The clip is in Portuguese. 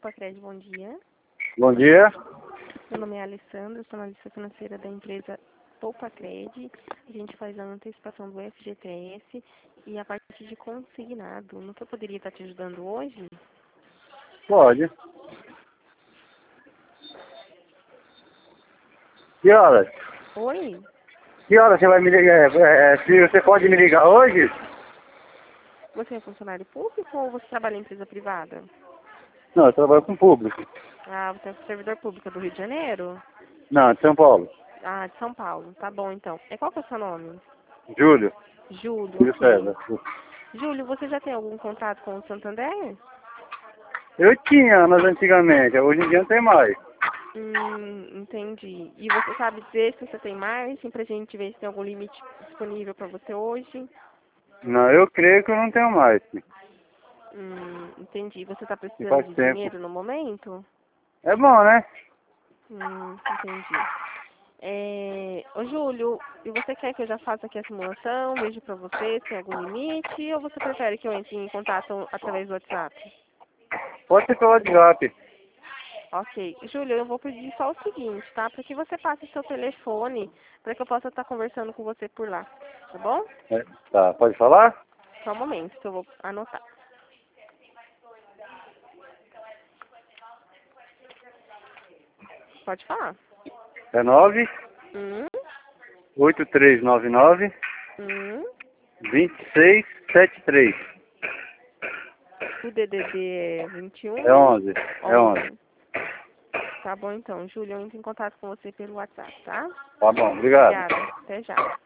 Poupacred, bom dia. Bom dia. Meu nome é Alessandra, sou analista financeira da empresa Poupacred. A gente faz a antecipação do FGTS e a parte de consignado. Não que eu poderia estar te ajudando hoje? Pode. Que horas? Oi? Que horas você vai me ligar? Se você pode me ligar hoje? Você é funcionário público ou você trabalha em empresa privada? Não, eu trabalho com público. Ah, você é servidor público do Rio de Janeiro? Não, de São Paulo. Ah, de São Paulo. Tá bom, então. Qual que é o seu nome? Júlio. Júlio, Júlio ok. César. Júlio, você já tem algum contato com o Santander? Eu tinha, mas antigamente. Hoje em dia não tem mais. Entendi. E você sabe dizer se você tem margem pra gente ver se tem algum limite disponível para você hoje? Não, eu creio que eu não tenho mais. Entendi. Você está E precisando faz de tempo. dinheiro no momento? É bom, né? Entendi. Ô Júlio, e você quer que eu já faça aqui a simulação, veja para você se tem algum limite, ou você prefere que eu entre em contato através do WhatsApp? Pode ser pelo WhatsApp. Ok. Júlio, eu vou pedir só o seguinte, tá? Para que você passe seu telefone, para que eu possa estar conversando com você por lá, tá bom? Tá, pode falar? Só um momento que eu vou anotar. Pode falar. É 9 Hum, 8399 hum. 2673. O DDD é 21, É 11. É 11. 11. Tá bom então, Júlio, eu entro em contato com você pelo WhatsApp, tá? Tá bom, obrigado. Obrigada. Até já.